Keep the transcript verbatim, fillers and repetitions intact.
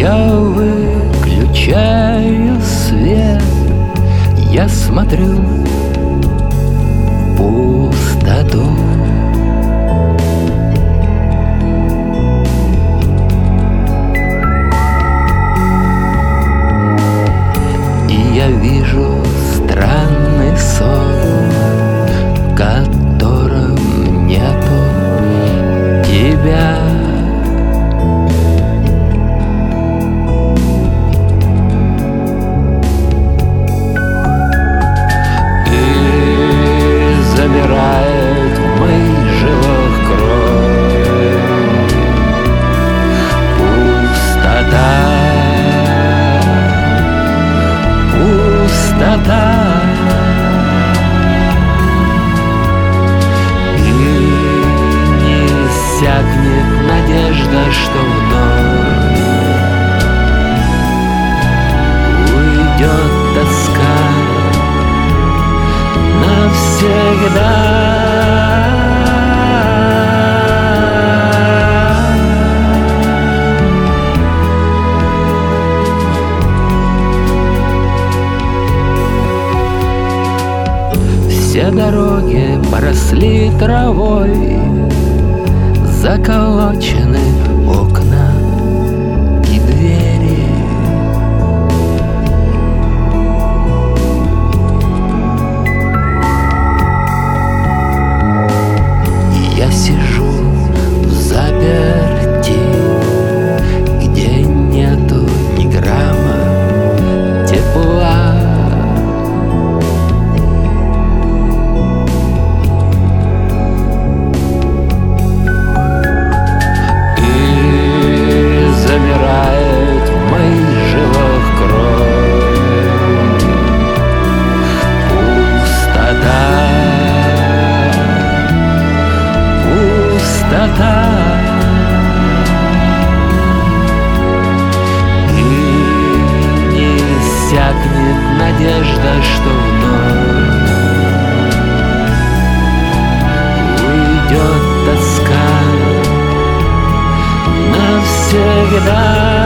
Я выключаю свет, я смотрю в пустоту. И я вижу странный сон, в котором нету тебя. Замирает в моих жилах кровь, пустота, пустота. И не иссякнет надежда, что вновь уйдет тоска навсегда. Все дороги поросли травой, заколочены окна и двери. Я сижу в заперти, где нету ни грамма тепла. И замирает в моих жилах кровь, пустота, пустота. И не иссякнет надежда, что вновь уйдет тоска навсегда.